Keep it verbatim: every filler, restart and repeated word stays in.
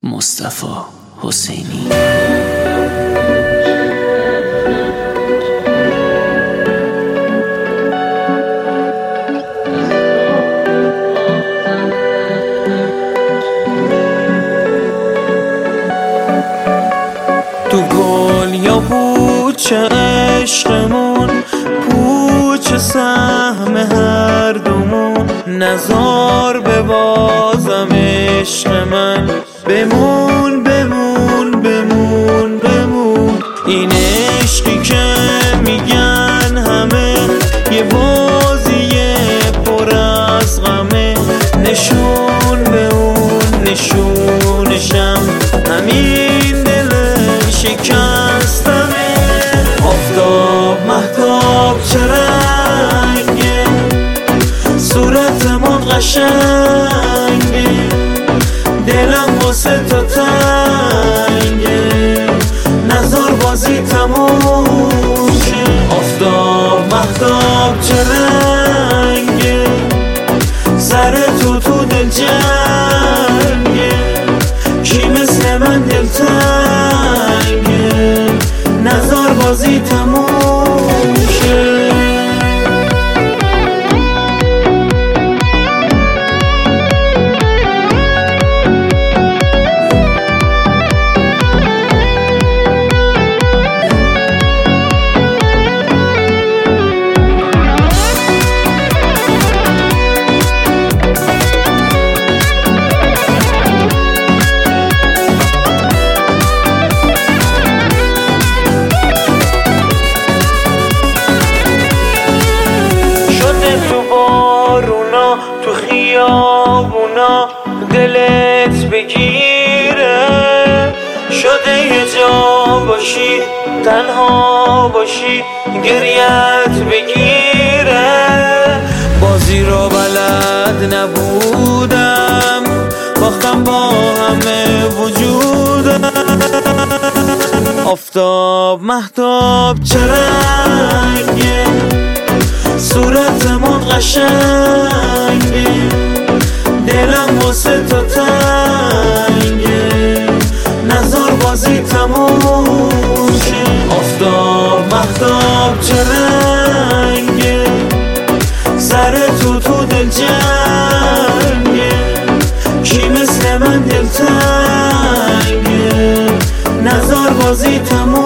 مصطفی حسینی. تو گل یا پوچه عشقمون، پوچه سهم هر دومون، نزار به بازم عشق من، بمون بمون بمون بمون. این عشقی که میگن همه یه بازیه پر از غمه، نشون به اون نشونشم همین دل شکستمه. آفتاب مهتاب چه رنگه، صورتمون قشنگه، دلم واسه تو تنگه، نظر بازی تموم شه. آفتاب مهتاب چه رنگه، سر تو تو دل جنگه، کی مثل من دل تنگه، نظر بازی تموم شه. تو خیابونا دلت بگیره، شده یه جا باشی تنها باشی گریت بگیره. بازی رو بلد نبودم، باختم با همه وجودم. آفتاب مهتاب چه رنگه، صورتمون قشنگه، دلم واسه تو تنگه، نظر بازی تموم شه. آفتاب مهتاب چه رنگه، سر تو تو دل جنگه، کی مثل من دل تنگه، نظر بازی تموم